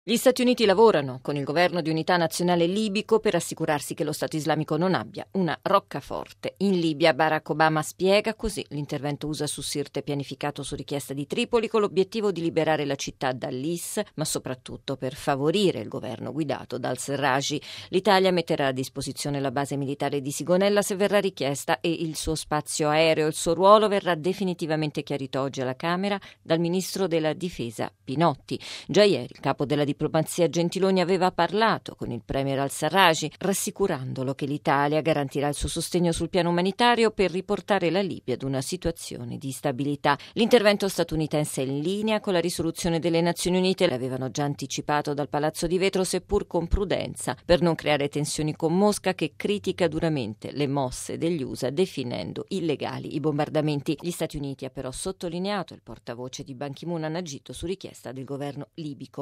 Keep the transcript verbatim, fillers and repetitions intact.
Gli Stati Uniti lavorano con il governo di unità nazionale libico per assicurarsi che lo Stato islamico non abbia una roccaforte. In Libia Barack Obama spiega così l'intervento U S A su Sirte pianificato su richiesta di Tripoli con l'obiettivo di liberare la città dall'I S, ma soprattutto per favorire il governo guidato dal Serraj. L'Italia metterà a disposizione la base militare di Sigonella se verrà richiesta e il suo spazio aereo, il suo ruolo verrà definitivamente chiarito oggi alla Camera dal ministro della Difesa Pinotti. Già ieri il capo della diplomazia Gentiloni aveva parlato con il premier al-Sarraj, rassicurandolo che l'Italia garantirà il suo sostegno sul piano umanitario per riportare la Libia ad una situazione di stabilità. L'intervento statunitense è in linea con la risoluzione delle Nazioni Unite, l'avevano già anticipato dal Palazzo di Vetro, seppur con prudenza, per non creare tensioni con Mosca, che critica duramente le mosse degli U S A definendo illegali i bombardamenti. Gli Stati Uniti ha però sottolineato, il portavoce di Ban Ki-moon, hanno agito su richiesta del governo libico.